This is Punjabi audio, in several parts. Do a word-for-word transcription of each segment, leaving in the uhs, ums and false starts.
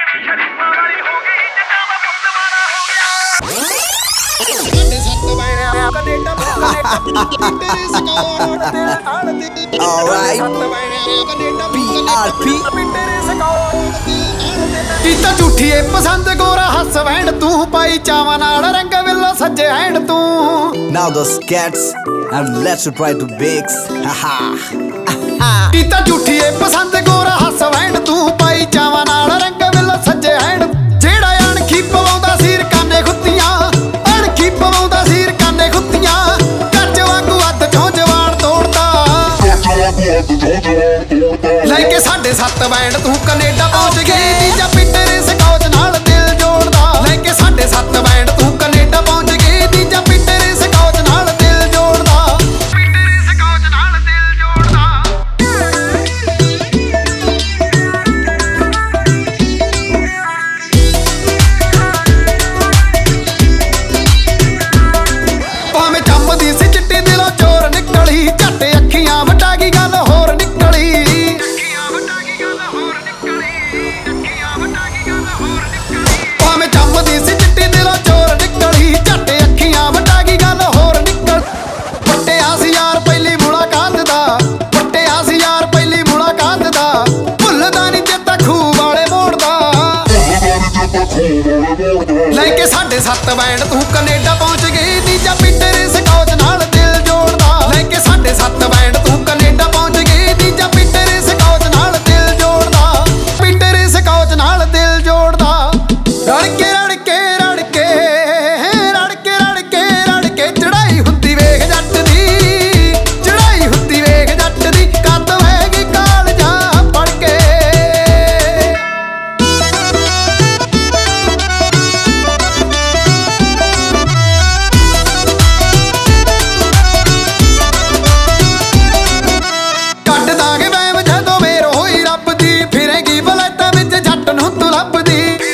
Alright, P R P ਕੀਤਾ ਝੂਠੀਏ ਪਸੰਦ ਗੋਰਾ ਹੱਸ ਵੈਣ ਤੂੰ ਪਾਈ ਚਾਵਾਂ ਨਾਲ ਰੰਗ ਵਿੱਲੋ ਸੱਜੇ ਐਣ ਤੂੰ now the skats and let's try to bakes haha ਕੀਤਾ ਝੂਠੀਏ ਪਸੰਦ ਗੋਰਾ ਹੱਸ ਵੈਣ ਤੂੰ ਪਾਈ ਚਾਵਾਂ ਨਾਲ ਰੰਗ ਵਿੱਲੋ ਸੱਜੇ ਐਣ ਜਿਹੜਾ ਅਣਖੀ ਪਵਾਉਂਦਾ ਸੀਰ ਕਾਨੇ ਖੁੱਤੀਆਂ ਅਣਖੀ ਪਵਾਉਂਦਾ ਸੀਰ ਕਾਨੇ ਖੁੱਤੀਆਂ ਕੱਚ ਵਾਂਗੂ ਅੱਧ ਚੋਂ ਜਵਾਨ ਤੋੜਦਾ ਲੈ ਕੇ ਸਾਢੇ ਸੱਤ ਬੈਂਡ ਤੂੰ ਕੈਨੇਡਾ ਪਹੁੰਚ ਗਈ ਤੀਜਾ ਪਿੰਡਰੇ ਸਕੌਚ ਨਾਲ ਦਿਲ ਜੋੜਦਾ ਲੈ ਕੇ ਸਾਢੇ ਸੱਤ ਬੈਂਡ ਤੂੰ ਕੈਨੇਡਾ ਪਹੁੰਚ ਗਈ ਤੀਜਾ ਪਿੰਡਰੇ ਸਕੌਚ ਨਾਲ ਦਿਲ ਜੋੜਦਾ ਪਿੰਡਰੇ ਸਕੌਚ ਨਾਲ ਦਿਲ ਜੋੜਦਾ ਭਾਵੇਂ ਜੰਮਦੀ ਸੀ ਚਿੱਟੀ ਦਿਲੋਂ ਚੋਰ ਨਿਕਲੀ ਝੱਟ ਅੱਖੀਆਂ ਵਟਾ ਗਈ ਗੱਲ ਹੋਰ ਨਿਕਲੀ ਭਾਵੇਂ ਜੰਮਦੀ ਸੀ ਚਿੱਟੀ ਦਿਲੋਂ ਚੋਰ ਨਿਕਲੀ ਝੱਟ ਅੱਖੀਆਂ ਵਟਾ ਗਈ ਗੱਲ ਹੋਰ ਨਿਕਲ ਪੱਟਿਆ ਸੀ ਯਾਰ ਪਹਿਲੀ ਮੁਲਾਕਾਤ ਦਾ ਪੱਟਿਆ ਸੀ ਯਾਰ ਪਹਿਲੀ ਮੁਲਾਕਾਤ ਦਾ ਭੁੱਲਦਾ ਨਹੀਂ ਚੇਤਾ ਖੂਹ ਵਾਲੇ ਮੋੜਦਾ ਲੈ ਕੇ ਸਾਢੇ ਸੱਤ ਬੈਂਡ ਤੂੰ ਕੈਨੇਡਾ ਪਹੁੰਚ ਗਈ ਤੀਜਾ ਪਿੰਡਰੇ ਸਕੌਚ ਨਾਲ ਦਿਲ ਜੋੜਦਾ ਲੈ ਕੇ ਸਾਢੇ ਸੱਤ ਬੈਂਡ ਤੂੰ ਕੈਨੇਡਾ ਪਹੁੰਚ ਗਈ ਤੀਜਾ ਪਿੰਡਰੇ ਸਕੌਚ ਨਾਲ ਦਿਲ ਜੋੜਦਾ ਪਿੰਡਰੇ ਸਕੌਚ ਨਾਲ ਦਿਲ ਜੋੜਦਾ ਰੜ ਕੇ ਰੜ ਕੇ ਰੜ ਕੇ ਰੜ ਕੇ ਰੜ ਕੇ ਰੜ ਕੇ ਚੜਾਈ ਹੁੰਦੀ ਵੇਖ ਜੱਟ ਦੀ ਚੜਾਈ ਹੁੰਦੀ ਵੇਖ ਜੱਟ ਦੀ ਕੱਦ ਵੈਗੀ ਕਾਲਜਾ ਪੜ ਕੇ ਕੱਢ ਦਾਂਗੇ ਵਹਿਮ ਜਦੋਂ ਮੇਰ ਹੋਈ ਰੱਬ ਦੀ ਫਿਰੇਗੀ ਬਲੈਤਾਂ ਵਿੱਚ ਜੱਟ ਨੂੰ ਤੂੰ ਲੱਭਦੀ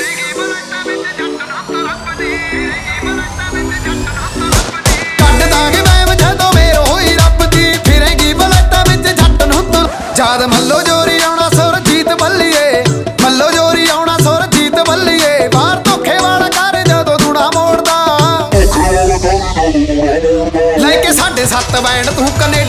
ਕੱਢ ਦਾਂਗੇ ਵਹਿਮ ਜਦੋਂ ਮੇਰ ਹੋਈ ਰੱਬ ਦੀ ਫਿਰੇਗੀ ਬਲੈਤਾਂ ਵਿੱਚ ਜੱਟ ਨੂੰ ਤੂੰ ਯਾਦ ਮੱਲੋ ਜੋਰੀ ਆਉਣਾ ਸੁਰਜੀਤ ਬੱਲੀਏ ਮੱਲੋ ਜੋਰੀ ਆਉਣਾ ਸੁਰਜੀਤ ਬੱਲੀਏ ਬਾਹਰ ਧੋਖੇ ਵਾਲਾ ਕਰ ਜਦੋਂ ਦੂਣਾ ਮੋੜਦਾ ਲੈ ਕੇ ਸਾਢੇ ਸੱਤ ਬੈਂਡ ਤੂੰ ਕੈਨੇਡਾ